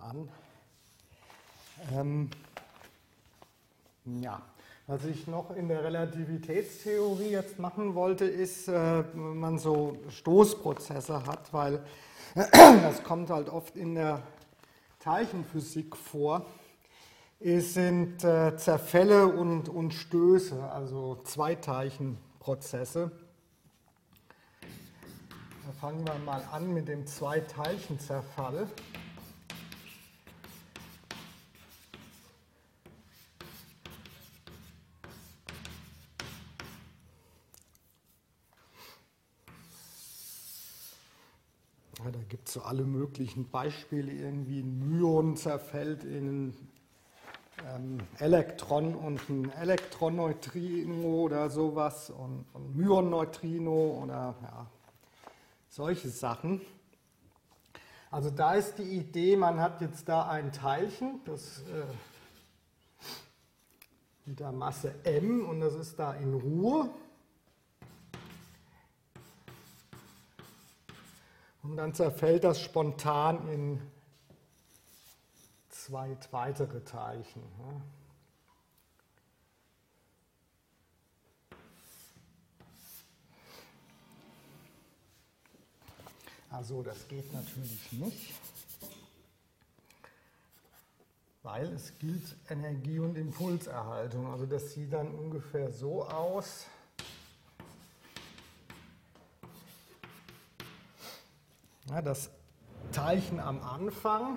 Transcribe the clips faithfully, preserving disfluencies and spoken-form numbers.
an. Ähm, ja, was ich noch in der Relativitätstheorie jetzt machen wollte, ist, äh, wenn man so Stoßprozesse hat, weil das kommt halt oft in der Teilchenphysik vor, es sind äh, Zerfälle und, und Stöße, also Zweiteilchenprozesse. Da fangen wir mal an mit dem Zweiteilchenzerfall. Ja, da gibt es so alle möglichen Beispiele. Irgendwie ein Myon zerfällt in ein ähm, Elektron und ein Elektronneutrino oder sowas und ein Myonneutrino oder ja, solche Sachen. Also da ist die Idee, man hat jetzt da ein Teilchen, das äh, mit der Masse m und das ist da in Ruhe. Und dann zerfällt das spontan in zwei weitere Teilchen. Also das geht natürlich nicht, weil es gilt Energie- und Impulserhaltung. Also das sieht dann ungefähr so aus. Ja, das Teilchen am Anfang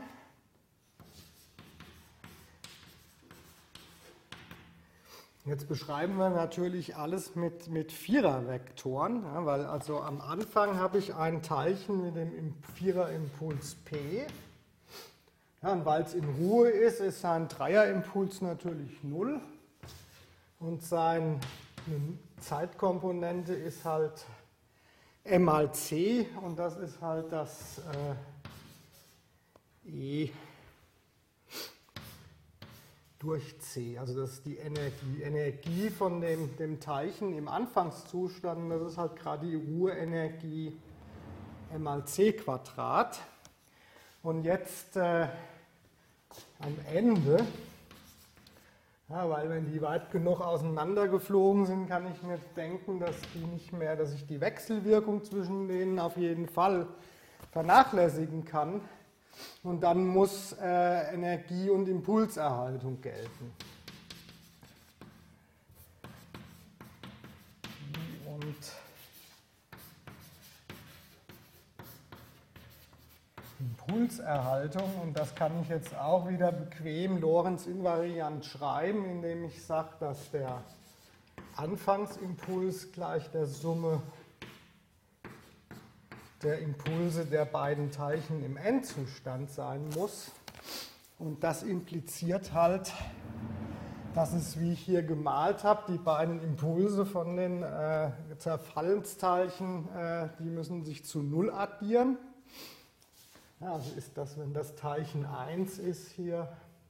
jetzt beschreiben wir natürlich alles mit, mit Vierervektoren, ja, weil also am Anfang habe ich ein Teilchen mit dem Viererimpuls P. Ja, und weil es in Ruhe ist, ist sein Dreierimpuls natürlich null und seine Zeitkomponente ist halt m mal c und das ist halt das äh, E durch c. Also das ist die Energie. Die Energie von dem, dem Teilchen im Anfangszustand, das ist halt gerade die Ruheenergie m mal c Quadrat. Und jetzt äh, am Ende, ja, weil wenn die weit genug auseinandergeflogen sind, kann ich mir denken, dass die nicht mehr, dass ich die Wechselwirkung zwischen denen auf jeden Fall vernachlässigen kann. Und dann muss äh, Energie- und Impulserhaltung gelten. Und Impulserhaltung, und das kann ich jetzt auch wieder bequem Lorentz-invariant schreiben, indem ich sage, dass der Anfangsimpuls gleich der Summe der Impulse der beiden Teilchen im Endzustand sein muss. Und das impliziert halt, dass es, wie ich hier gemalt habe, die beiden Impulse von den äh, Zerfallensteilchen, äh, die müssen sich zu Null addieren. Ja, also ist das, wenn das Teilchen eins ist hier,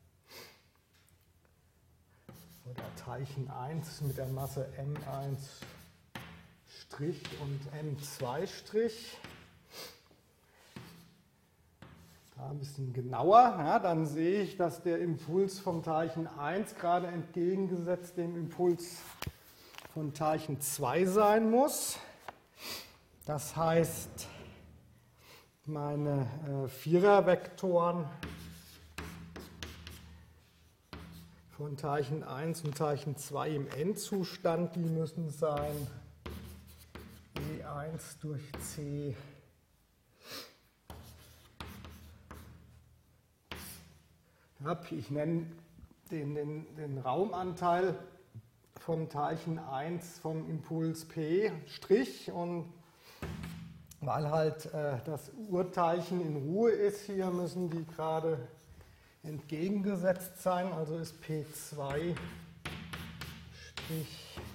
oder Teilchen eins mit der Masse m eins' und m zwei', da ein bisschen genauer, ja, dann sehe ich, dass der Impuls vom Teilchen eins gerade entgegengesetzt dem Impuls von Teilchen zwei sein muss. Das heißt, meine äh, Vierervektoren von Teilchen eins und Teilchen zwei im Endzustand, die müssen sein E eins durch C ich nenne den, den, den Raumanteil von Teilchen eins vom Impuls P' und weil halt äh, das Urteilchen in Ruhe ist, hier müssen die gerade entgegengesetzt sein, also ist P zwei' E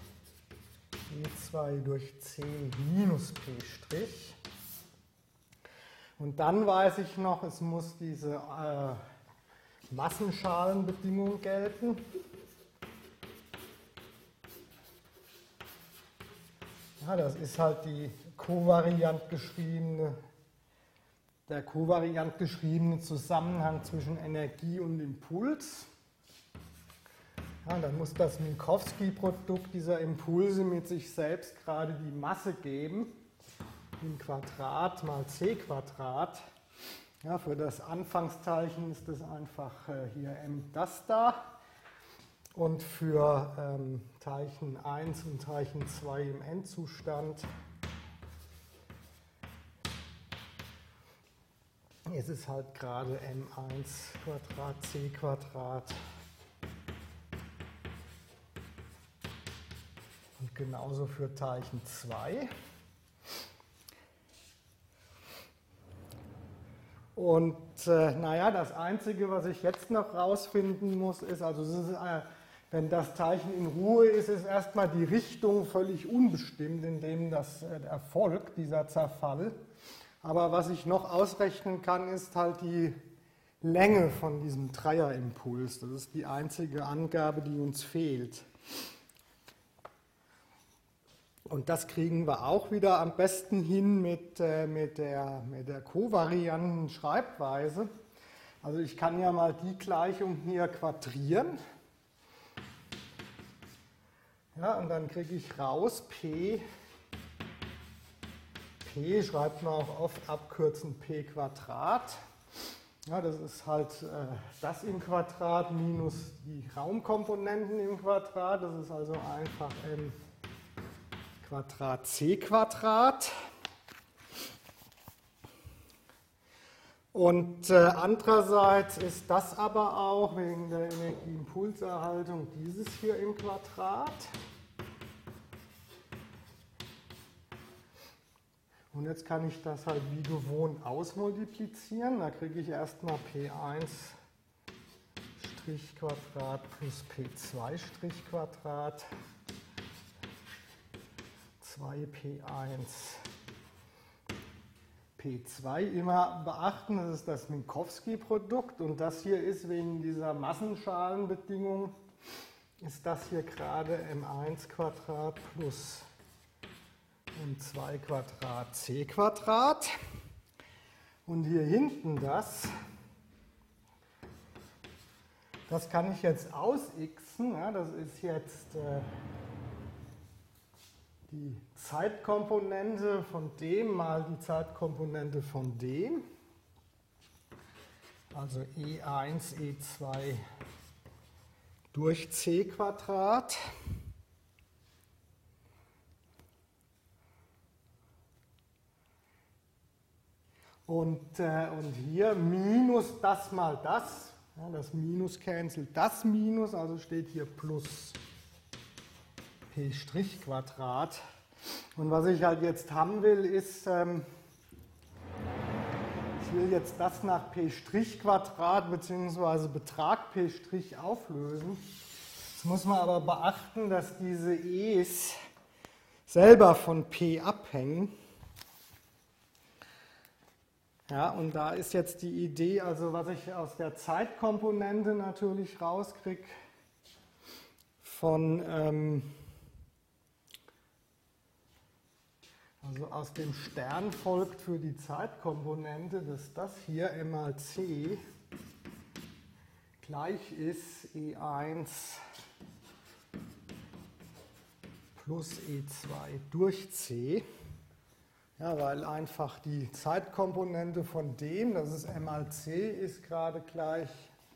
zwei durch C minus P'. Und dann weiß ich noch, es muss diese äh, Massenschalenbedingung gelten. Ja, das ist halt die kovariant geschriebene der kovariant geschriebene Zusammenhang zwischen Energie und Impuls. Ja, dann muss das Minkowski-Produkt dieser Impulse mit sich selbst gerade die Masse geben, im Quadrat mal c Quadrat. Ja, für das Anfangsteilchen ist das einfach äh, hier m das da. Und für ähm, Teilchen eins und Teilchen zwei im Endzustand ist es halt gerade m eins Quadrat c Quadrat. Und genauso für Teilchen zwei. Und äh, naja, das Einzige, was ich jetzt noch rausfinden muss, ist, also es ist, äh, wenn das Teilchen in Ruhe ist, ist erstmal die Richtung völlig unbestimmt, in dem das äh, erfolgt, dieser Zerfall. Aber was ich noch ausrechnen kann, ist halt die Länge von diesem Dreierimpuls. Das ist die einzige Angabe, die uns fehlt. Und das kriegen wir auch wieder am besten hin mit, äh, mit der, mit der kovarianten Schreibweise. Also ich kann ja mal die Gleichung hier quadrieren. Ja, und dann kriege ich raus P. P schreibt man auch oft abkürzen P Quadrat. Ja, das ist halt äh, das im Quadrat minus die Raumkomponenten im Quadrat. Das ist also einfach m Quadrat c Quadrat. Und äh, andererseits ist das aber auch wegen der Energieimpulserhaltung dieses hier im Quadrat. Und jetzt kann ich das halt wie gewohnt ausmultiplizieren. Da kriege ich erstmal P eins Quadrat plus P zwei Quadrat. zwei P eins P zwei. Immer beachten, das ist das Minkowski-Produkt. Und das hier ist wegen dieser Massenschalenbedingung, ist das hier gerade m eins Quadrat plus m zwei Quadrat c Quadrat. Und hier hinten das, das kann ich jetzt ausxen. Ja, das ist jetzt äh, die Zeitkomponente von dem mal die Zeitkomponente von dem. Also e eins, e zwei durch c Quadrat. Und, äh, und hier minus das mal das. Ja, das Minus cancelt das Minus, also steht hier plus P' Quadrat. Und was ich halt jetzt haben will, ist, ähm, ich will jetzt das nach P' Quadrat bzw. Betrag P' auflösen. Jetzt muss man aber beachten, dass diese E's selber von P abhängen. Ja, und da ist jetzt die Idee, also was ich aus der Zeitkomponente natürlich rauskriege, von, ähm, also aus dem Stern folgt für die Zeitkomponente, dass das hier m mal c gleich ist e eins plus e zwei durch c. Ja, weil einfach die Zeitkomponente von dem, das ist m mal c, ist gerade gleich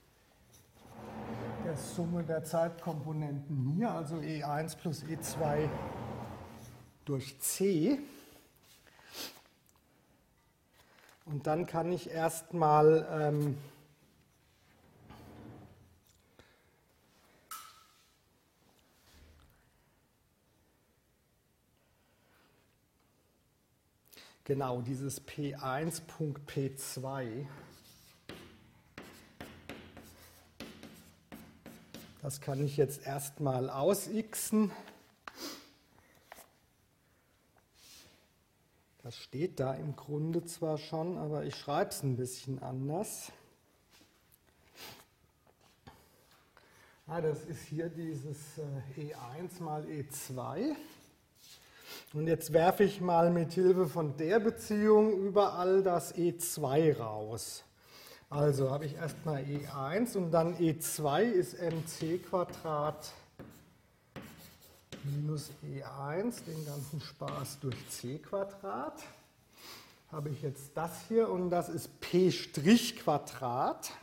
der Summe der Zeitkomponenten hier, also e eins plus e zwei durch c. Und dann kann ich erstmal ähm, genau, dieses P eins Punkt P zwei, das kann ich jetzt erstmal ausxen. Das steht da im Grunde zwar schon, aber ich schreibe es ein bisschen anders. Ah, das ist hier dieses äh, e eins mal e zwei. Und jetzt werfe ich mal mit Hilfe von der Beziehung überall das E zwei raus. Also habe ich erstmal E eins und dann E zwei ist mc Quadrat minus E eins, den ganzen Spaß durch c Quadrat. Habe ich jetzt das hier und das ist P' Quadrat.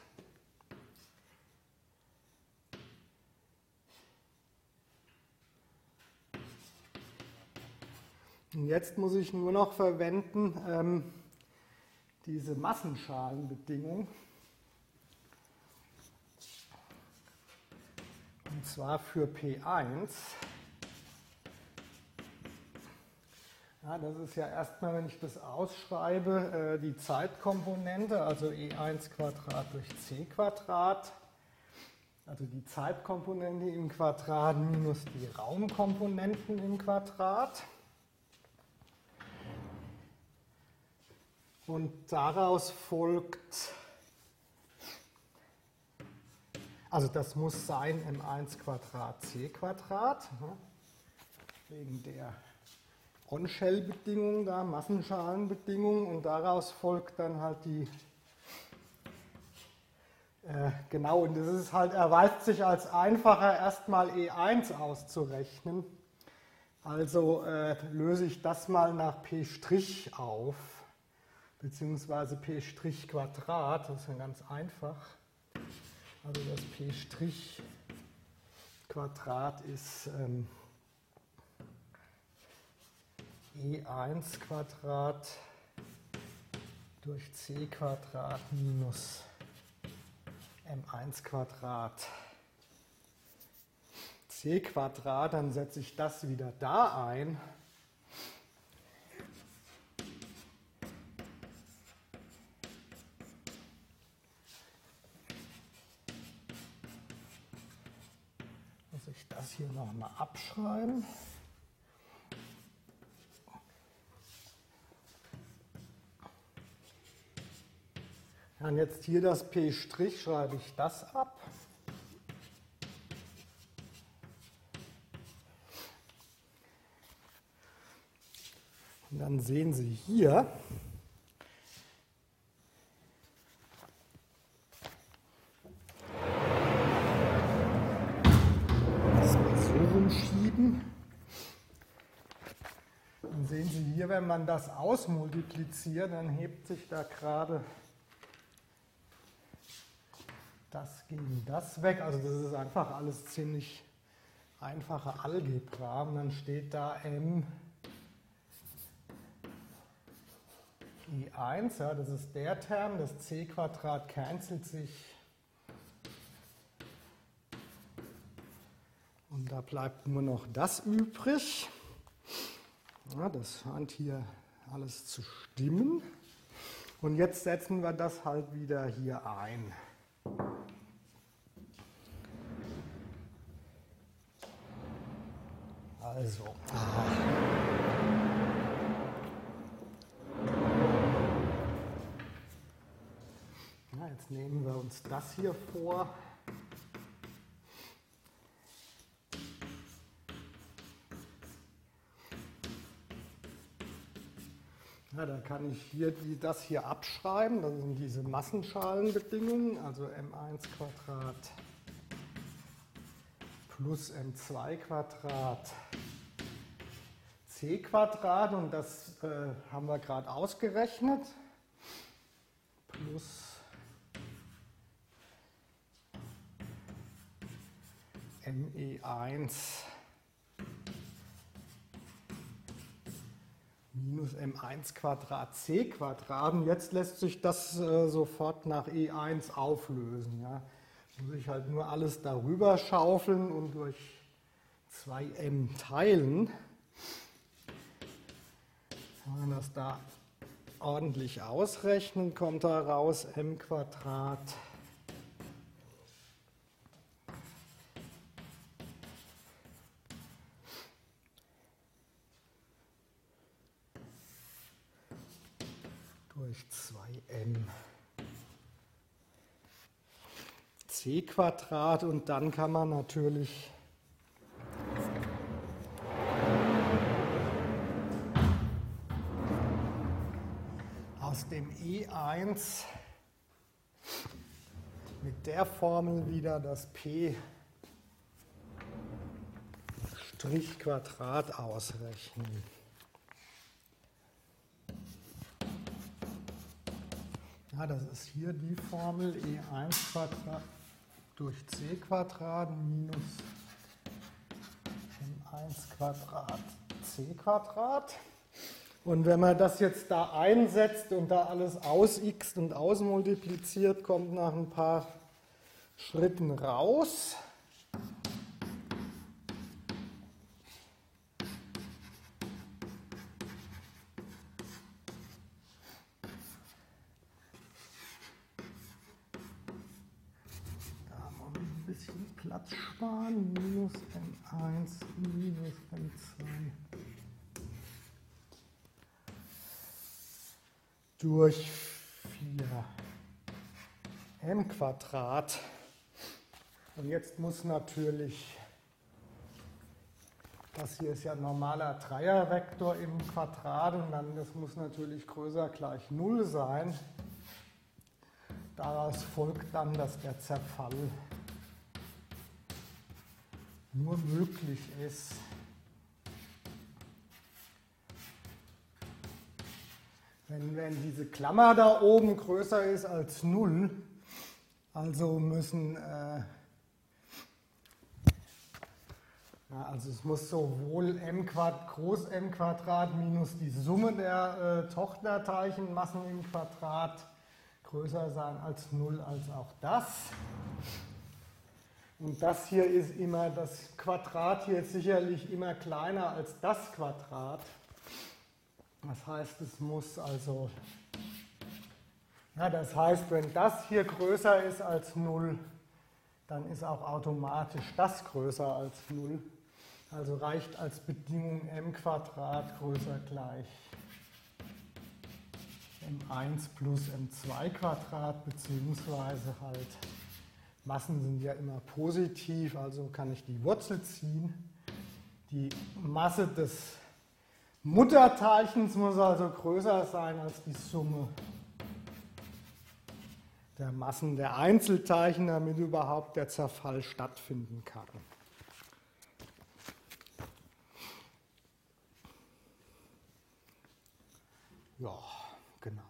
Und jetzt muss ich nur noch verwenden ähm, diese Massenschalenbedingung. Und zwar für P eins. Ja, das ist ja erstmal, wenn ich das ausschreibe, äh, die Zeitkomponente, also E eins Quadrat durch c Quadrat. Also die Zeitkomponente im Quadrat minus die Raumkomponenten im Quadrat. Und daraus folgt, also das muss sein m eins Quadrat c Quadrat, wegen der On-Shell-Bedingung da, Massenschalenbedingung, und daraus folgt dann halt die, äh, genau, und das ist halt, erweist sich als einfacher, erstmal E eins auszurechnen. Also äh, löse ich das mal nach P' auf. Beziehungsweise P' Quadrat, das ist ja ganz einfach. Also das P' Quadrat ist ähm, E eins Quadrat durch c Quadrat minus m eins Quadrat c Quadrat, dann setze ich das wieder da ein. Das hier nochmal abschreiben. Dann jetzt hier das P', schreibe ich das ab. Und dann sehen Sie hier, schieben. Dann sehen Sie hier, wenn man das ausmultipliziert, dann hebt sich da gerade das gegen das weg. Also das ist einfach alles ziemlich einfache Algebra. Und dann steht da m E eins, ja, das ist der Term, das c Quadrat cancelt sich. Und da bleibt nur noch das übrig. Ja, das scheint hier alles zu stimmen. Und jetzt setzen wir das halt wieder hier ein. Also. Aha. Ja, jetzt nehmen wir uns das hier vor. Ja, da kann ich hier die, das hier abschreiben, das sind diese Massenschalenbedingungen, also m eins Quadrat plus m zwei Quadrat c Quadrat, und das äh, haben wir gerade ausgerechnet, plus m E eins minus m eins Quadrat c Quadrat. Und jetzt lässt sich das äh, sofort nach E eins auflösen. Ja. Muss ich halt nur alles darüber schaufeln und durch zwei m teilen. Wenn wir das da ordentlich ausrechnen, kommt da raus m Quadrat durch zwei m c Quadrat, und dann kann man natürlich aus dem E eins mit der Formel wieder das P Strich Quadrat ausrechnen. Ja, das ist hier die Formel E eins Quadrat durch C Quadrat minus M eins Quadrat C Quadrat. Und wenn man das jetzt da einsetzt und da alles ausixt und ausmultipliziert, kommt nach ein paar Schritten raus. Platz sparen, minus M eins, minus M zwei durch vier M Quadrat. Und jetzt muss natürlich, das hier ist ja ein normaler Dreiervektor im Quadrat und dann das muss natürlich größer gleich null sein. Daraus folgt dann, dass der Zerfall nur möglich ist, wenn, wenn diese Klammer da oben größer ist als null, also müssen, äh, ja, also es muss sowohl m Quadrat, Groß M Quadrat minus die Summe der äh, Tochterteilchenmassen im Quadrat größer sein als null, als auch das. Und das hier ist immer, das Quadrat hier ist sicherlich immer kleiner als das Quadrat. Das heißt, es muss also, ja, das heißt, wenn das hier größer ist als null, dann ist auch automatisch das größer als null. Also reicht als Bedingung m Quadrat größer gleich m eins plus m zwei Quadrat, beziehungsweise halt Massen sind ja immer positiv, also kann ich die Wurzel ziehen. Die Masse des Mutterteilchens muss also größer sein als die Summe der Massen der Einzelteilchen, damit überhaupt der Zerfall stattfinden kann. Ja, genau.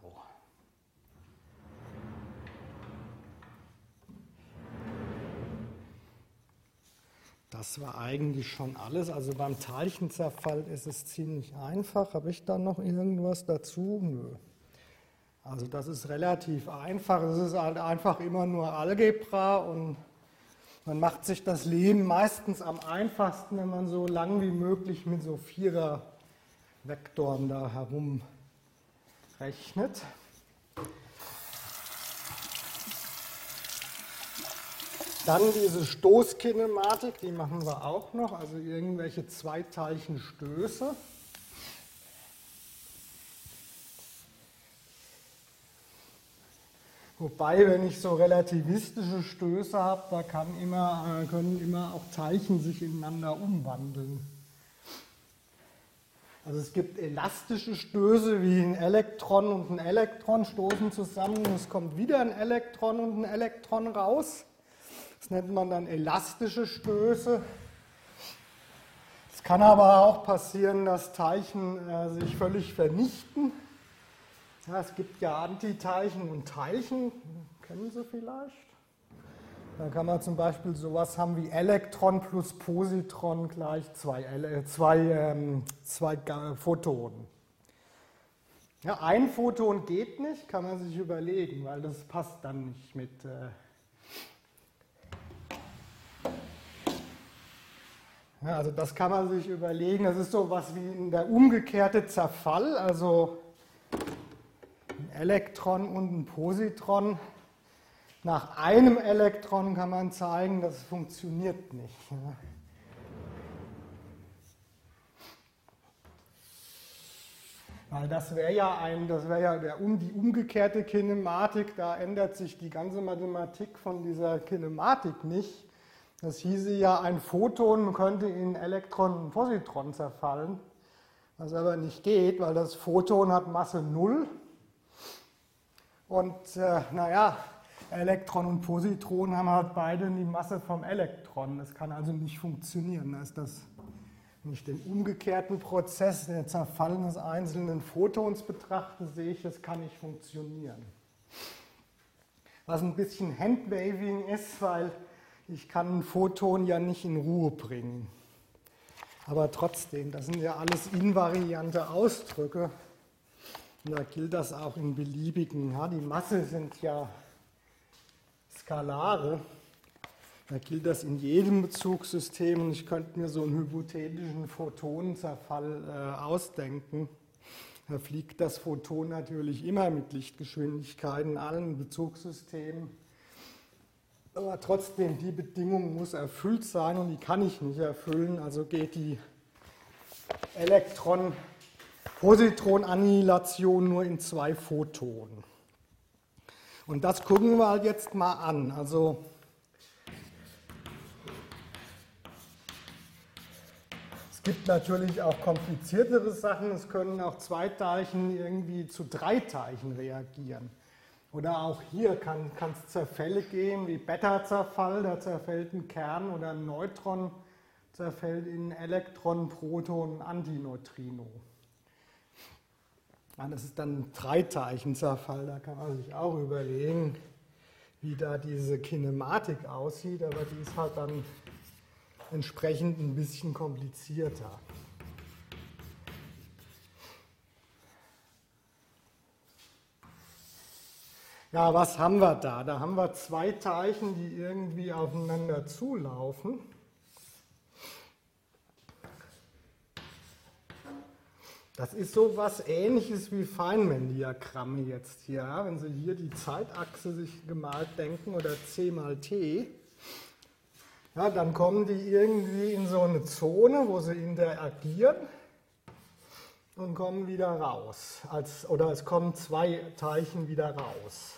Das war eigentlich schon alles. Also beim Teilchenzerfall ist es ziemlich einfach. Habe ich da noch irgendwas dazu? Nö. Also das ist relativ einfach. Es ist halt einfach immer nur Algebra und man macht sich das Leben meistens am einfachsten, wenn man so lang wie möglich mit so Vierer-Vektoren da herum rechnet. Dann diese Stoßkinematik, die machen wir auch noch, also irgendwelche Zweiteilchenstöße. Wobei, wenn ich so relativistische Stöße habe, da kann immer, können immer auch Teilchen sich ineinander umwandeln. Also es gibt elastische Stöße, wie ein Elektron und ein Elektron stoßen zusammen und es kommt wieder ein Elektron und ein Elektron raus. Das nennt man dann elastische Stöße. Es kann aber auch passieren, dass Teilchen äh, sich völlig vernichten. Ja, es gibt ja Antiteilchen und Teilchen, kennen Sie vielleicht. Da kann man zum Beispiel sowas haben wie Elektron plus Positron gleich zwei, äh, zwei, ähm, zwei Photonen. Ja, ein Photon geht nicht, kann man sich überlegen, weil das passt dann nicht mit... Äh, Ja, also das kann man sich überlegen, das ist so was wie der umgekehrte Zerfall, also ein Elektron und ein Positron. Nach einem Elektron kann man zeigen, das funktioniert nicht. Weil das wäre ja, ein, das wär ja der, um, die umgekehrte Kinematik, da ändert sich die ganze Mathematik von dieser Kinematik nicht. Das hieße ja, ein Photon könnte in Elektron und Positron zerfallen, was aber nicht geht, weil das Photon hat Masse null Und äh, naja, Elektron und Positron haben halt beide die Masse vom Elektron. Das kann also nicht funktionieren. Da ist das nicht den umgekehrten Prozess, den Zerfall eines einzelnen Photons betrachte, sehe ich, das kann nicht funktionieren. Was ein bisschen Handwaving ist, weil ich kann ein Photon ja nicht in Ruhe bringen. Aber trotzdem, das sind ja alles invariante Ausdrücke. Und da gilt das auch in beliebigen. Ja, die Masse sind ja Skalare. Da gilt das in jedem Bezugssystem. Und ich könnte mir so einen hypothetischen Photonenzerfall äh, ausdenken. Da fliegt das Photon natürlich immer mit Lichtgeschwindigkeit in allen Bezugssystemen. Aber trotzdem, die Bedingung muss erfüllt sein und die kann ich nicht erfüllen. Also geht die Elektron-Positron-Annihilation nur in zwei Photonen. Und das gucken wir halt jetzt mal an. Also es gibt natürlich auch kompliziertere Sachen. Es können auch zwei Teilchen irgendwie zu drei Teilchen reagieren. Oder auch hier kann es Zerfälle geben, wie Beta-Zerfall, da zerfällt ein Kern oder ein Neutron, zerfällt in Elektron, Proton, Antineutrino. Ja, das ist dann ein Dreiteilchenzerfall, da kann man sich auch überlegen, wie da diese Kinematik aussieht, aber die ist halt dann entsprechend ein bisschen komplizierter. Ja, was haben wir da? Da haben wir zwei Teilchen, die irgendwie aufeinander zulaufen. Das ist so was Ähnliches wie Feynman-Diagramme jetzt hier. Ja? Wenn Sie hier die Zeitachse sich gemalt denken oder c mal t, ja, dann kommen die irgendwie in so eine Zone, wo sie interagieren und kommen wieder raus. Als, oder es kommen zwei Teilchen wieder raus.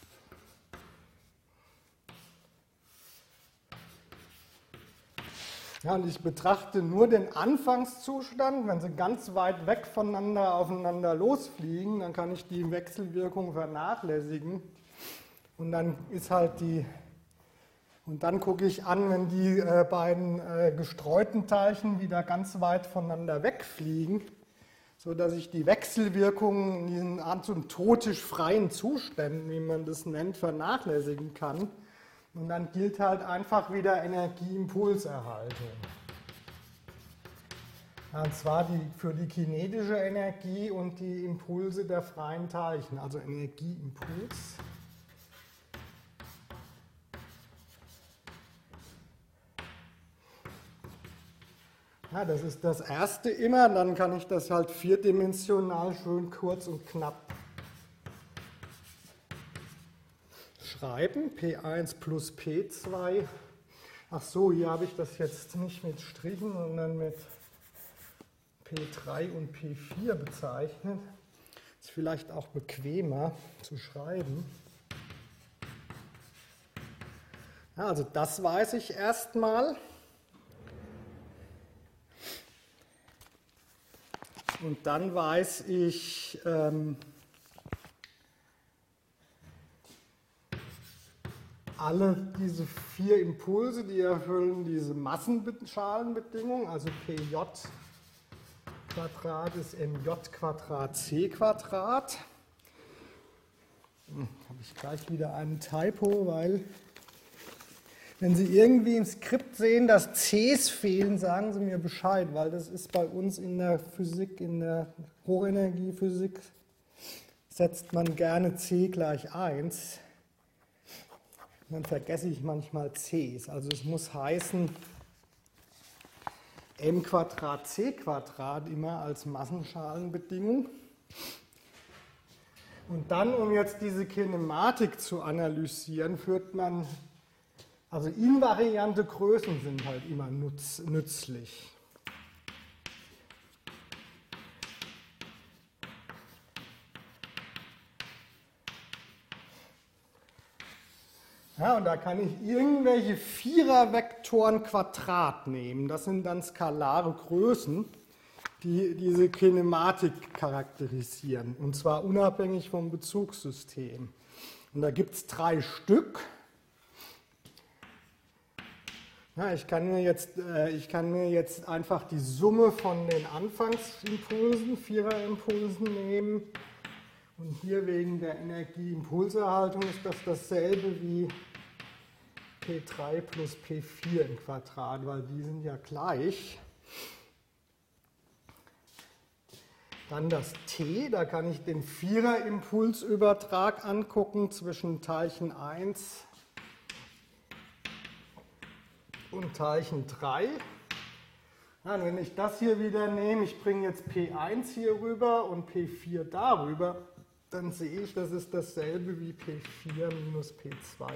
Ja, und ich betrachte nur den Anfangszustand. Wenn sie ganz weit weg voneinander aufeinander losfliegen, dann kann ich die Wechselwirkung vernachlässigen. Und dann ist halt die, und dann gucke ich an, wenn die äh, beiden äh, gestreuten Teilchen wieder ganz weit voneinander wegfliegen, sodass ich die Wechselwirkungen in diesen asymptotisch freien Zuständen, wie man das nennt, vernachlässigen kann. Und dann gilt halt einfach wieder Energieimpulserhaltung. Und zwar die, für die kinetische Energie und die Impulse der freien Teilchen, also Energieimpuls. Ja, das ist das erste immer, dann kann ich das halt vierdimensional schön kurz und knapp schreiben. P eins plus P zwei. Ach so, hier habe ich das jetzt nicht mit Strichen, sondern mit P drei und P vier bezeichnet. Ist vielleicht auch bequemer zu schreiben. Ja, also das weiß ich erstmal. Und dann weiß ich, ähm, alle diese vier Impulse, die erfüllen diese Massenschalenbedingung, also Pj Quadrat ist Mj Quadrat C Quadrat. Hm, habe ich gleich wieder einen Typo, weil wenn Sie irgendwie im Skript sehen, dass Cs fehlen, sagen Sie mir Bescheid, weil das ist bei uns in der Physik, in der Hochenergiephysik, setzt man gerne C gleich eins. Dann vergesse ich manchmal Cs. Also es muss heißen m Quadrat c Quadrat immer als Massenschalenbedingung. Und dann, um jetzt diese Kinematik zu analysieren, führt man, also invariante Größen sind halt immer nutz, nützlich. Ja, und da kann ich irgendwelche Vierervektoren Quadrat nehmen. Das sind dann skalare Größen. die diese Kinematik charakterisieren, und zwar unabhängig vom Bezugssystem. Und da gibt es drei Stück. Ja, ich kann mir jetzt, äh, ich kann mir jetzt einfach die Summe von den Anfangsimpulsen, Viererimpulsen nehmen. Und hier wegen der Energieimpulserhaltung ist das dasselbe wie P drei plus P vier im Quadrat, weil die sind ja gleich. Dann das T, da kann ich den Viererimpulsübertrag angucken zwischen Teilchen eins und Teilchen drei. Ja, und wenn ich das hier wieder nehme, ich bringe jetzt P eins hier rüber und P vier darüber, dann sehe ich, das ist dasselbe wie P vier minus P zwei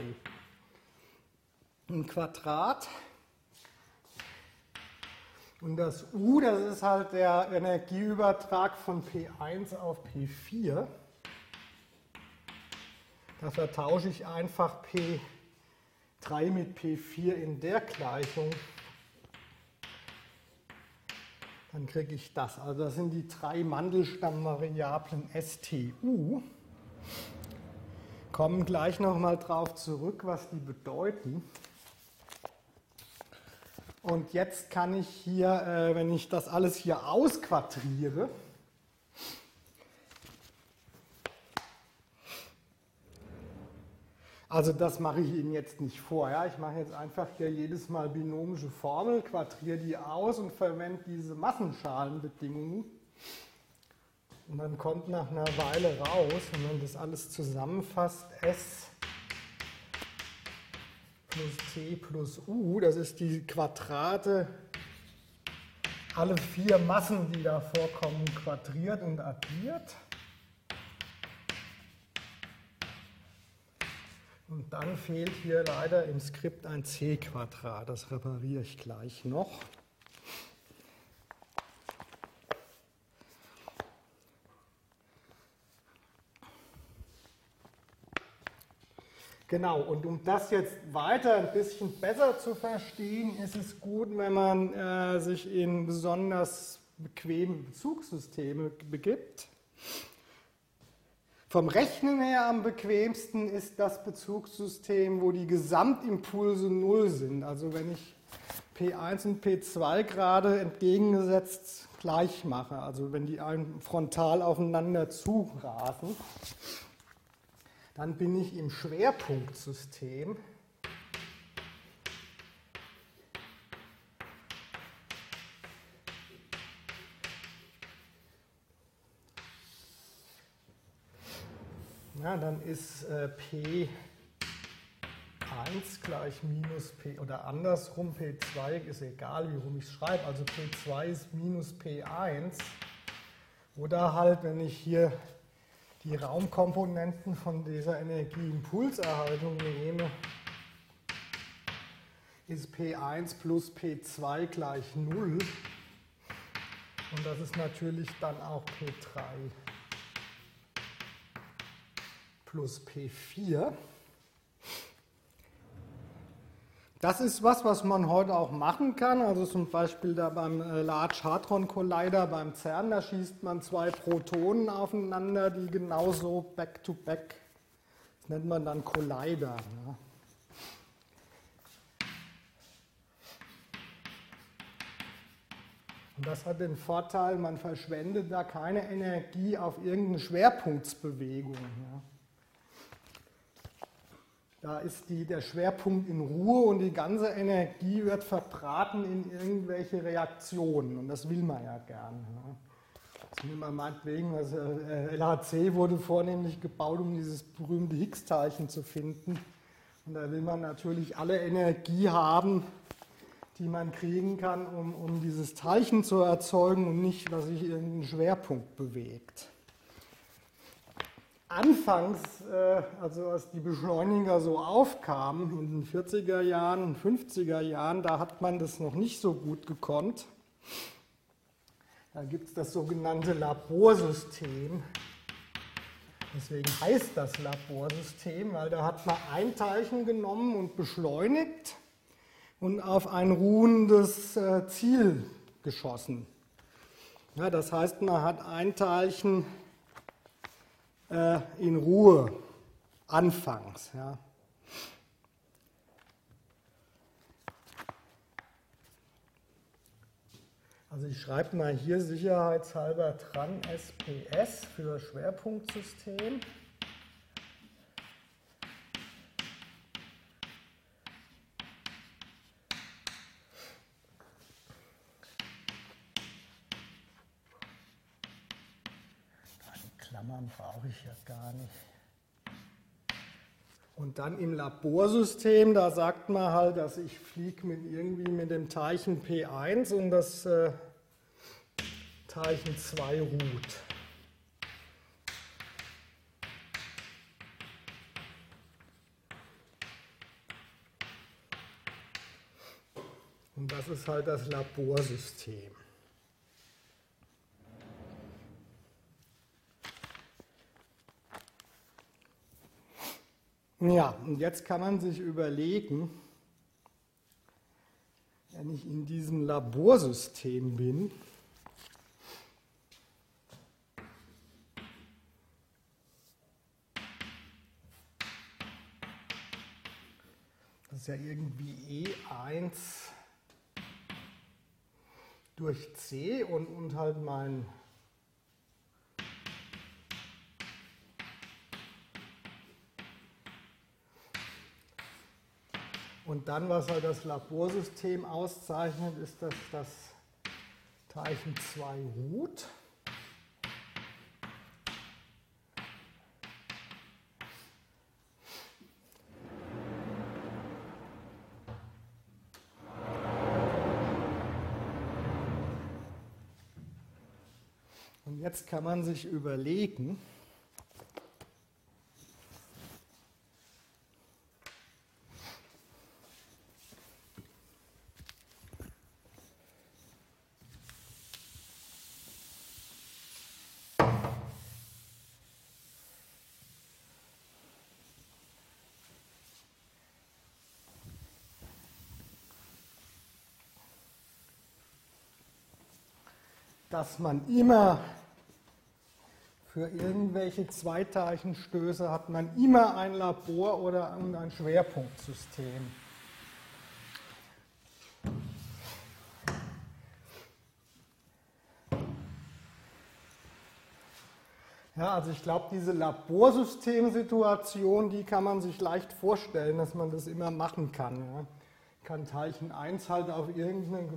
im Quadrat. Und das U, das ist halt der Energieübertrag von P eins auf P vier. Da vertausche ich einfach P drei mit P vier in der Gleichung. Dann kriege ich das. Also das sind die drei Mandelstammvariablen S T U. Kommen gleich nochmal drauf zurück, was die bedeuten. Und jetzt kann ich hier, äh, wenn ich das alles hier ausquadriere, also das mache ich Ihnen jetzt nicht vor. Ja? Ich mache jetzt einfach hier jedes Mal binomische Formel, quadriere die aus und verwende diese Massenschalenbedingungen. Und dann kommt nach einer Weile raus, wenn man das alles zusammenfasst, S plus T plus U, das ist die Quadrate, alle vier Massen, die da vorkommen, quadriert und addiert. Und dann fehlt hier leider im Skript ein C-Quadrat, das repariere ich gleich noch. Genau, und um das jetzt weiter ein bisschen besser zu verstehen, ist es gut, wenn man äh, sich in besonders bequeme Bezugssysteme begibt. Vom Rechnen her am bequemsten ist das Bezugssystem, wo die Gesamtimpulse null sind. Also wenn ich P eins und P zwei gerade entgegengesetzt gleich mache, also wenn die frontal aufeinander zurasen, dann bin ich im Schwerpunktsystem. Ja, dann ist äh, P eins gleich minus P, oder andersrum, P zwei ist egal, wie rum ich es schreibe, also P zwei ist minus P eins. Oder halt, wenn ich hier die Raumkomponenten von dieser Energieimpulserhaltung nehme, ist P eins plus P zwei gleich null. Und das ist natürlich dann auch P drei plus P vier. Das ist was, was man heute auch machen kann. Also zum Beispiel da beim Large Hadron Collider beim CERN, da schießt man zwei Protonen aufeinander, die genauso back-to-back, das nennt man dann Collider. Ja. Und das hat den Vorteil, man verschwendet da keine Energie auf irgendeine Schwerpunktsbewegung. Ja. Da ist die, der Schwerpunkt in Ruhe und die ganze Energie wird verbraten in irgendwelche Reaktionen. Und das will man ja gern. Ja. Das will man meinetwegen, also L H C wurde vornehmlich gebaut, um dieses berühmte Higgs-Teilchen zu finden. Und da will man natürlich alle Energie haben, die man kriegen kann, um, um dieses Teilchen zu erzeugen und nicht, dass sich irgendein Schwerpunkt bewegt. Anfangs, äh, also als die Beschleuniger so aufkamen, in den vierziger Jahren und fünfziger Jahren, da hat man das noch nicht so gut gekonnt. Da gibt es das sogenannte Laborsystem. Deswegen heißt das Laborsystem, weil da hat man ein Teilchen genommen und beschleunigt und auf ein ruhendes äh, Ziel geschossen. Ja, das heißt, man hat ein Teilchen äh, in Ruhe anfangs. Ja. Also ich schreibe mal hier sicherheitshalber dran S P S für Schwerpunktsystem. Klammern brauche ich ja gar nicht. Und dann im Laborsystem, da sagt man halt, dass ich fliege mit irgendwie mit dem Teilchen P eins und das äh, Teilchen zwei ruht. Und das ist halt das Laborsystem. Ja, und jetzt kann man sich überlegen, wenn ich in diesem Laborsystem bin, das ist ja irgendwie E eins durch C und, und halt mein Und dann, was halt das Laborsystem auszeichnet, ist, dass das Teilchen zwei ruht. Und jetzt kann man sich überlegen, dass man immer für irgendwelche Zweiteilchenstöße hat man immer ein Labor oder ein Schwerpunktsystem. Ja, also ich glaube, diese Laborsystemsituation, die kann man sich leicht vorstellen, dass man das immer machen kann. Ja. Kann Teilchen eins halt auf irgendeinen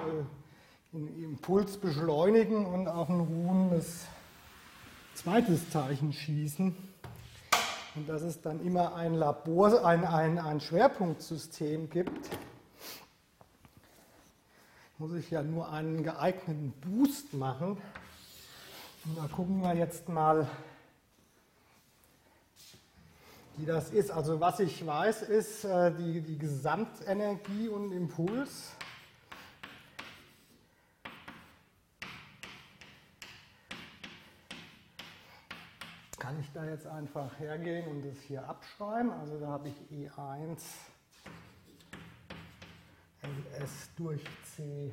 Impuls beschleunigen und auf ein ruhendes zweites Teilchen schießen. Und dass es dann immer ein Labor, ein, ein, ein Schwerpunktsystem gibt, muss ich ja nur einen geeigneten Boost machen. Und da gucken wir jetzt mal, wie das ist. Also was ich weiß, ist äh, die, die Gesamtenergie und Impuls. Kann ich da jetzt einfach hergehen und das hier abschreiben. Also da habe ich E eins L S durch C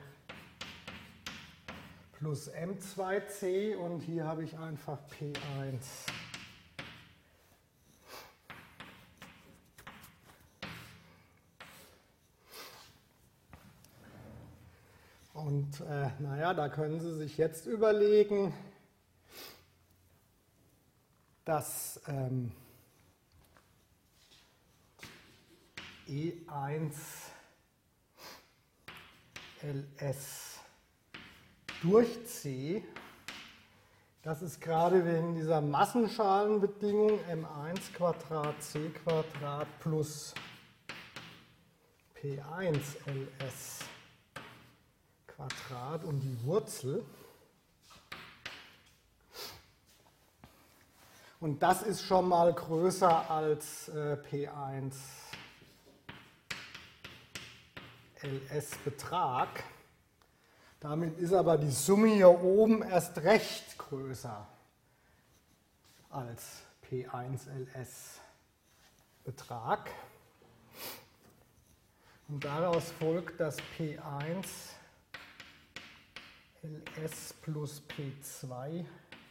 plus M zwei C und hier habe ich einfach P eins. Und äh, naja, da können Sie sich jetzt überlegen, dass ähm, E eins L S durch C, das ist gerade wegen dieser Massenschalenbedingung M eins Quadrat C Quadrat plus P eins L S Quadrat und die Wurzel. Und das ist schon mal größer als äh, P eins L S Betrag. Damit ist aber die Summe hier oben erst recht größer als P eins L S Betrag. Und daraus folgt, dass P eins Ls plus P zwei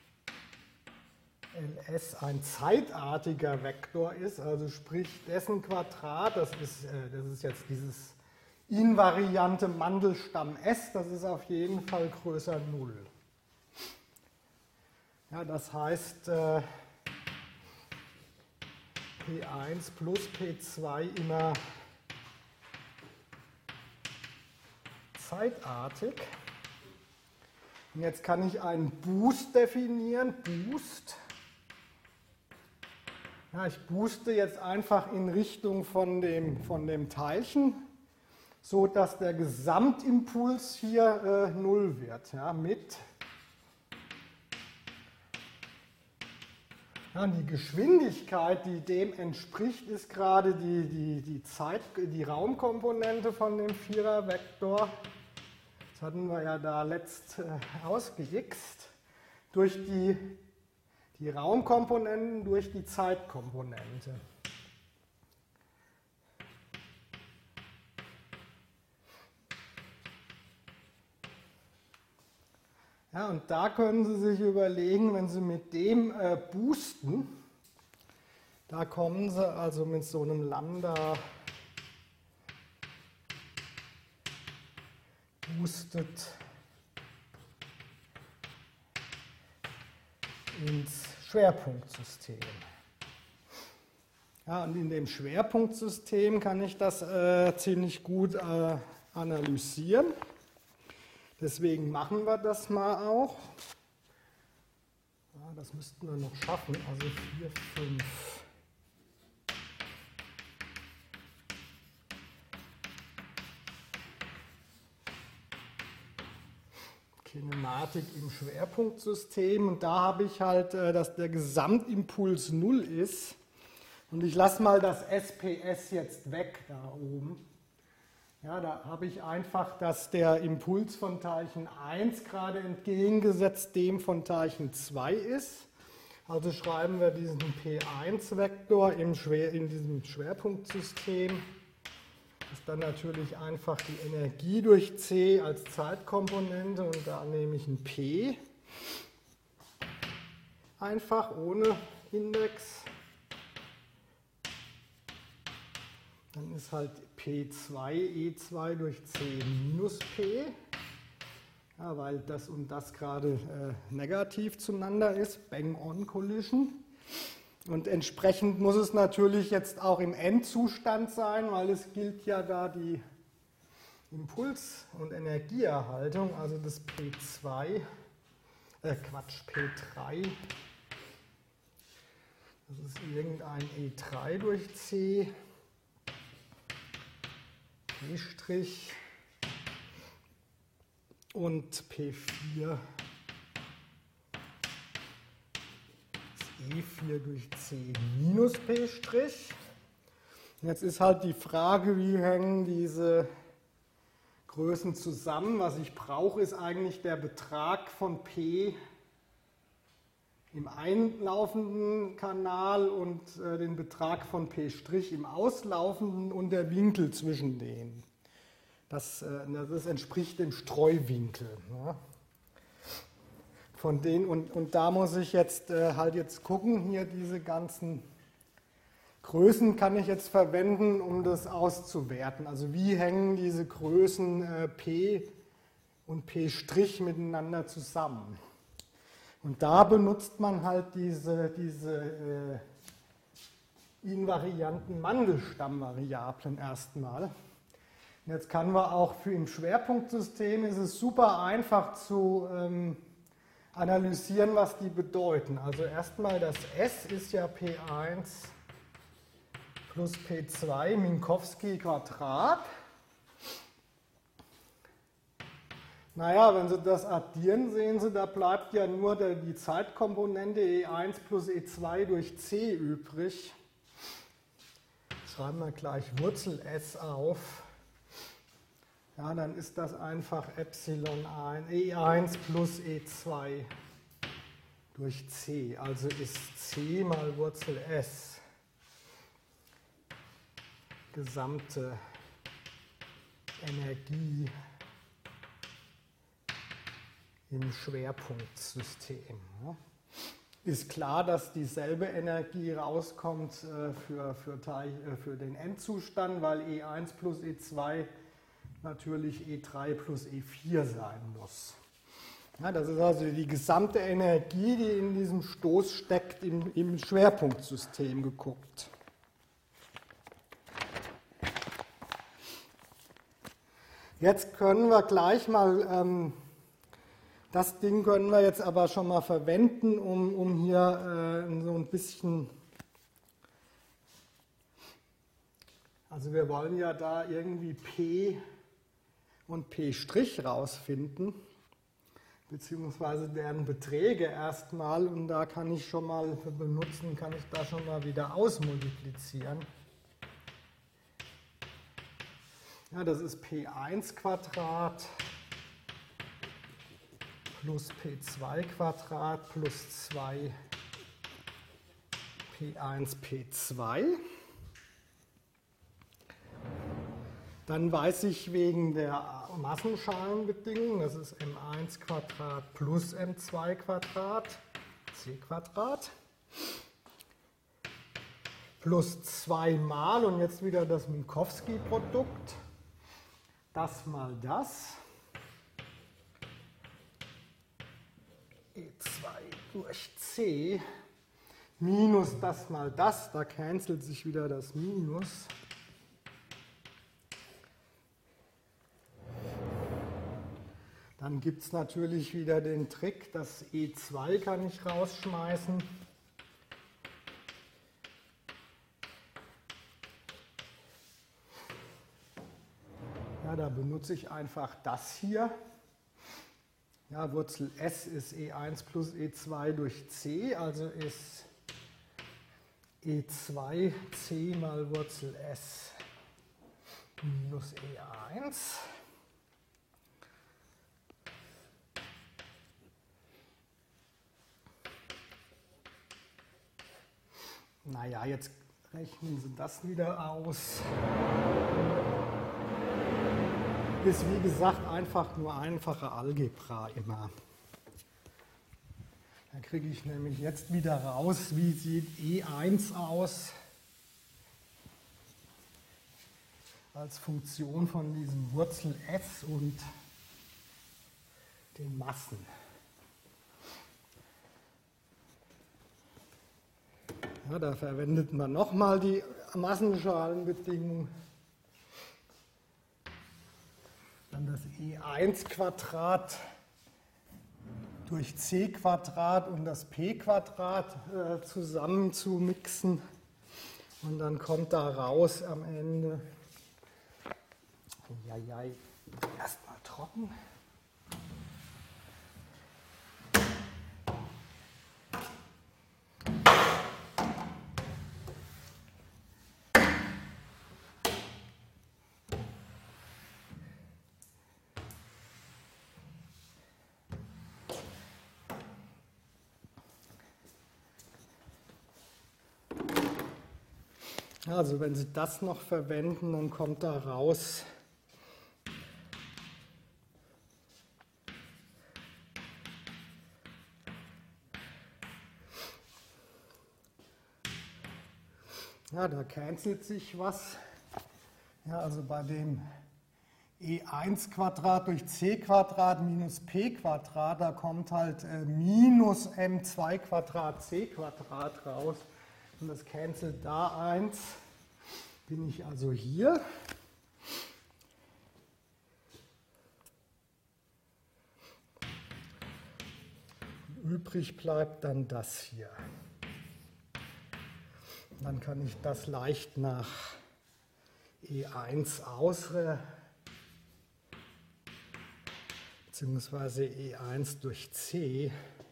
Ls ein zeitartiger Vektor ist, also sprich dessen Quadrat, das ist, das ist jetzt dieses invariante Mandelstamm S, das ist auf jeden Fall größer null. Ja, das heißt, P eins plus P zwei immer zeitartig. Und jetzt kann ich einen Boost definieren, Boost. Ja, ich booste jetzt einfach in Richtung von dem, von dem Teilchen, so dass der Gesamtimpuls hier äh, null wird, ja, mit ja, die Geschwindigkeit, die dem entspricht, ist gerade die, die, die, Zeit, die Raumkomponente von dem Vierervektor. Das hatten wir ja da letzt äh, ausgeixt, durch die Die Raumkomponenten durch die Zeitkomponente. Ja, und da können Sie sich überlegen, wenn Sie mit dem äh, boosten, da kommen Sie also mit so einem Lambda boostet ins Schwerpunktsystem. Ja, und in dem Schwerpunktsystem kann ich das äh, ziemlich gut äh, analysieren. Deswegen machen wir das mal auch. Ja, das müssten wir noch schaffen, also vier, fünf. Kinematik im Schwerpunktsystem, und da habe ich halt, dass der Gesamtimpuls null ist, und ich lasse mal das S P S jetzt weg da oben. Ja, da habe ich einfach, dass der Impuls von Teilchen eins gerade entgegengesetzt dem von Teilchen zwei ist. Also schreiben wir diesen P eins Vektor im Schwer, in diesem Schwerpunktsystem. Das ist dann natürlich einfach die Energie durch C als Zeitkomponente, und da nehme ich ein P, einfach ohne Index. Dann ist halt P zwei E zwei durch C minus P, ja, weil das und das gerade äh, negativ zueinander ist, Bang-on-Collision. Und entsprechend muss es natürlich jetzt auch im Endzustand sein, weil es gilt ja da die Impuls- und Energieerhaltung, also das P zwei, äh Quatsch, P drei, das ist irgendein E drei durch C, P' und P vier E vier durch C minus P'. Jetzt ist halt die Frage, wie hängen diese Größen zusammen. Was ich brauche, ist eigentlich der Betrag von P im einlaufenden Kanal und äh, den Betrag von P' im auslaufenden und der Winkel zwischen denen. Das, äh, das entspricht dem Streuwinkel. Ja. Von denen, und, und da muss ich jetzt äh, halt jetzt gucken, hier diese ganzen Größen kann ich jetzt verwenden, um das auszuwerten. Also wie hängen diese Größen äh, P und P' miteinander zusammen. Und da benutzt man halt diese, diese äh, invarianten Mandelstammvariablen erstmal. Und jetzt kann man auch für im Schwerpunktsystem ist es super einfach zu ähm, analysieren, was die bedeuten. Also erstmal das S ist ja P eins plus P zwei Minkowski Quadrat. Naja, wenn Sie das addieren, sehen Sie, da bleibt ja nur die Zeitkomponente E eins plus E zwei durch C übrig. Schreiben wir gleich Wurzel S auf. Ja, dann ist das einfach Epsilon E eins plus E zwei durch C. Also ist C mal Wurzel S gesamte Energie im Schwerpunktsystem. Ist klar, dass dieselbe Energie rauskommt äh, für, für, Teil, äh, für den Endzustand, weil E eins plus E zwei natürlich E drei plus E vier sein muss. Ja, das ist also die gesamte Energie, die in diesem Stoß steckt, im, im Schwerpunktsystem geguckt. Jetzt können wir gleich mal, ähm, das Ding können wir jetzt aber schon mal verwenden, um, um hier äh, so ein bisschen, also wir wollen ja da irgendwie P und P' rausfinden, beziehungsweise deren Beträge erstmal, und da kann ich schon mal benutzen, kann ich da schon mal wieder ausmultiplizieren. Ja, das ist P eins Quadrat plus P zwei Quadrat plus zwei P eins P zwei. Dann weiß ich wegen der Massenschalenbedingung, das ist M eins Quadrat plus M zwei Quadrat, C Quadrat, plus zwei mal, und jetzt wieder das Minkowski-Produkt, das mal das, E zwei durch C, minus das mal das, da cancelt sich wieder das Minus. Dann gibt es natürlich wieder den Trick, das E zwei kann ich rausschmeißen. Ja, da benutze ich einfach das hier. Ja, Wurzel S ist E eins plus E zwei durch C, also ist E zwei C mal Wurzel S minus E eins. Naja, jetzt rechnen Sie das wieder aus. Ist wie gesagt einfach nur einfache Algebra immer. Da kriege ich nämlich jetzt wieder raus, wie sieht E eins aus als Funktion von diesem Wurzel S und den Massen. Ja, da verwendet man nochmal die Massenschalenbedingung. Dann das E eins Quadrat durch C Quadrat und das P Quadrat äh, zusammen zu mixen. Und dann kommt da raus am Ende, jajaj, erstmal trocken. Also wenn Sie das noch verwenden, dann kommt da raus ja, da cancelt sich was. Ja, also bei dem E eins Quadrat durch C Quadrat minus P Quadrat, da kommt halt äh, minus M zwei Quadrat C Quadrat raus. Und das cancelt da eins. Bin ich also hier. Übrig bleibt dann das hier. Dann kann ich das leicht nach E eins ausrechnen, beziehungsweise E eins durch C.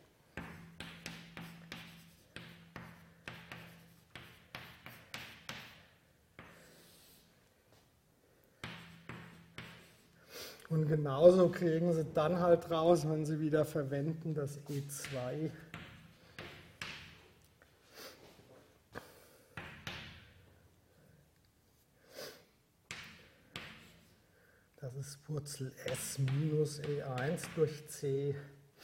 Und genauso kriegen Sie dann halt raus, wenn Sie wieder verwenden, das E zwei. Das ist Wurzel S minus E eins durch C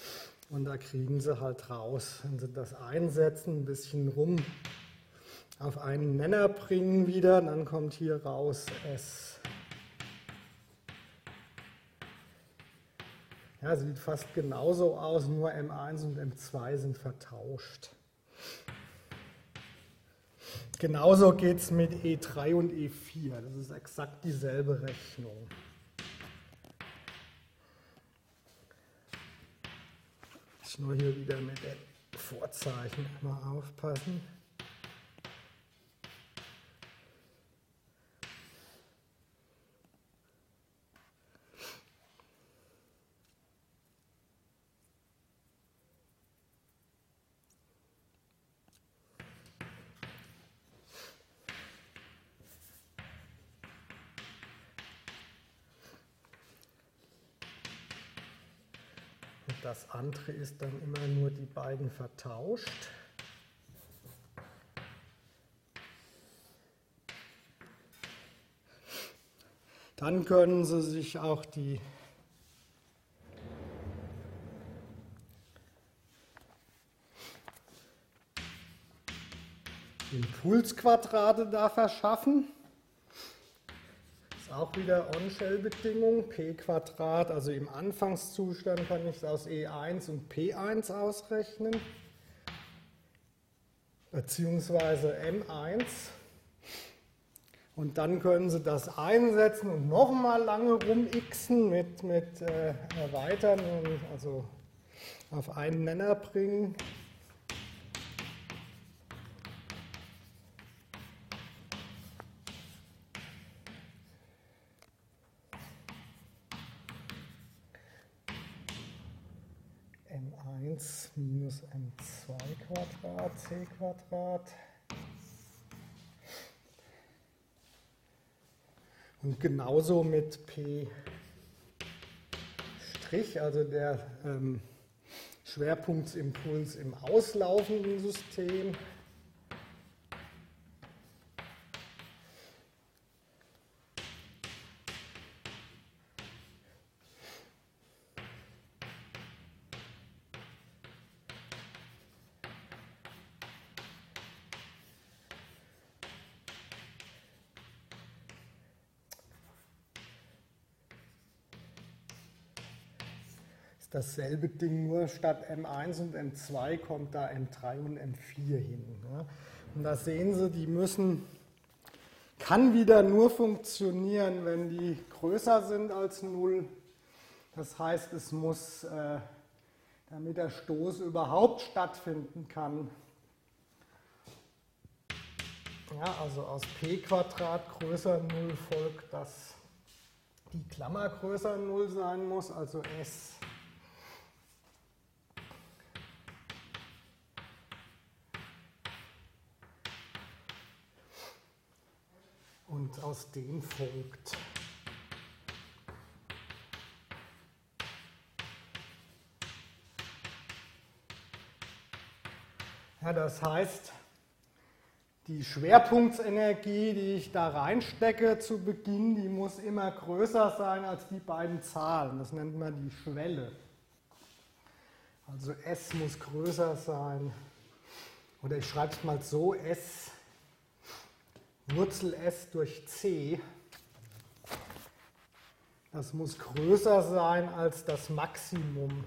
Und da kriegen sie halt raus, wenn sie das einsetzen, ein bisschen rum auf einen Nenner bringen wieder, dann kommt hier raus S. Ja, sieht fast genauso aus, nur M eins und M zwei sind vertauscht. Genauso geht es mit E drei und E vier, das ist exakt dieselbe Rechnung. Ich nur hier wieder mit den Vorzeichen mal aufpassen. Das andere ist dann immer nur die beiden vertauscht. Dann können Sie sich auch die Impulsquadrate da verschaffen. Auch wieder On-Shell-Bedingung, p Quadrat, also im Anfangszustand kann ich es aus E eins und P eins ausrechnen, beziehungsweise M eins. Und dann können Sie das einsetzen und nochmal lange rumxen mit, mit äh, erweitern, und also auf einen Nenner bringen. M eins minus M zwei Quadrat, C Quadrat. Und genauso mit P', also der ähm, Schwerpunktsimpuls im auslaufenden System. Dasselbe Ding, nur statt M eins und M zwei kommt da M drei und M vier hin. Ja. Und da sehen Sie, die müssen, kann wieder nur funktionieren, wenn die größer sind als null. Das heißt, es muss, äh, damit der Stoß überhaupt stattfinden kann, ja, also aus P Quadrat größer null folgt, dass die Klammer größer null sein muss, also S. Und aus dem folgt ja, das heißt, die Schwerpunktsenergie, die ich da reinstecke zu Beginn, die muss immer größer sein als die beiden Zahlen. Das nennt man die Schwelle. Also S muss größer sein. Oder ich schreibe es mal so, S Wurzel S durch C, das muss größer sein als das Maximum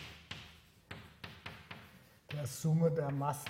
der Summe der Massen.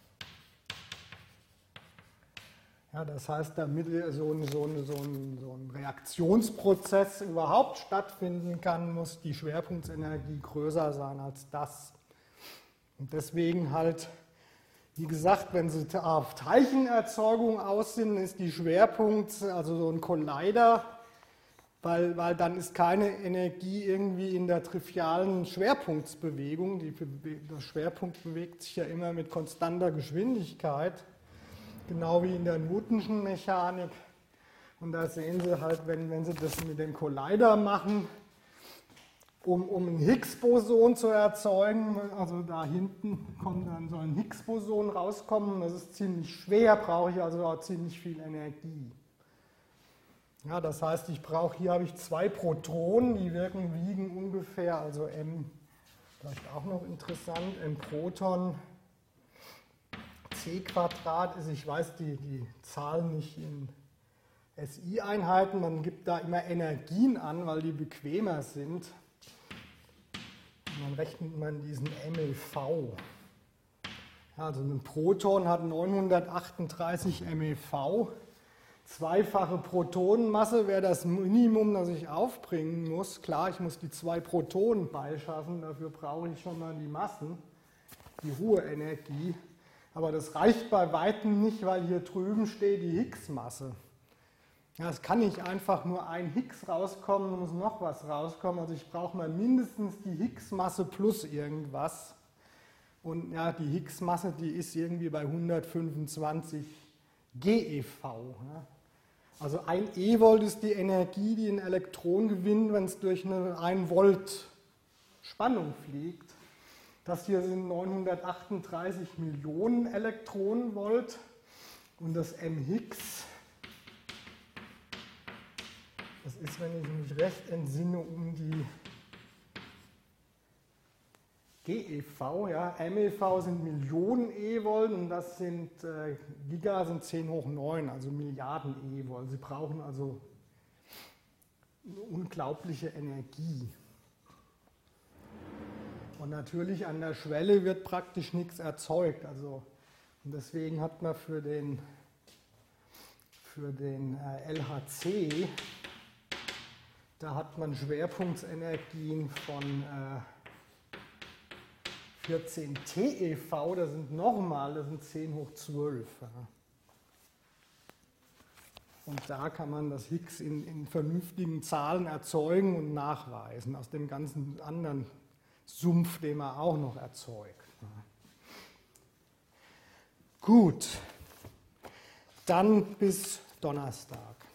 Ja, das heißt, damit so ein, so, ein, so, ein, so ein Reaktionsprozess überhaupt stattfinden kann, muss die Schwerpunktsenergie größer sein als das. Und deswegen halt, wie gesagt, wenn Sie auf Teilchenerzeugung aus sind, ist die Schwerpunkt, also so ein Collider, weil, weil dann ist keine Energie irgendwie in der trivialen Schwerpunktsbewegung. Die, der Schwerpunkt bewegt sich ja immer mit konstanter Geschwindigkeit, genau wie in der Newtonschen Mechanik. Und da sehen Sie halt, wenn, wenn Sie das mit dem Collider machen, Um, um ein Higgs-Boson zu erzeugen, also da hinten kommt dann so ein Higgs-Boson rauskommen, das ist ziemlich schwer, brauche ich also auch ziemlich viel Energie. Ja, das heißt, ich brauche, hier habe ich zwei Protonen, die wirken, wiegen ungefähr, also m, vielleicht auch noch interessant, ein Proton c Quadrat ist, ich weiß die, die Zahlen nicht in S I-Einheiten, man gibt da immer Energien an, weil die bequemer sind. Und dann rechnet man diesen M e V. Also ein Proton hat neunhundertachtunddreißig M e V. Zweifache Protonenmasse wäre das Minimum, das ich aufbringen muss. Klar, ich muss die zwei Protonen beischaffen, dafür brauche ich schon mal die Massen, die Ruheenergie. Aber das reicht bei weitem nicht, weil hier drüben steht die Higgs-Masse. Ja, es kann nicht einfach nur ein Higgs rauskommen, dann muss noch was rauskommen. Also ich brauche mal mindestens die Higgs-Masse plus irgendwas. Und ja, die Higgs-Masse, die ist irgendwie bei hundertfünfundzwanzig GeV. Ja. Also ein E-Volt ist die Energie, die ein Elektron gewinnt, wenn es durch eine ein Volt Spannung fliegt. Das hier sind neunhundertachtunddreißig Millionen Elektronenvolt und das M Higgs, das ist, wenn ich mich recht entsinne, um die GeV, ja, M e V sind Millionen E-Volt und das sind äh, Giga sind zehn hoch neun, also Milliarden E-Volt. Sie brauchen also eine unglaubliche Energie. Und natürlich an der Schwelle wird praktisch nichts erzeugt. Also, und deswegen hat man für den, für den äh, L H C, da hat man Schwerpunktsenergien von äh, vierzehn T e V, das sind nochmal, das sind zehn hoch zwölf. Ja. Und da kann man das Higgs in, in vernünftigen Zahlen erzeugen und nachweisen, aus dem ganzen anderen Sumpf, den man auch noch erzeugt. Ja. Gut, dann bis Donnerstag.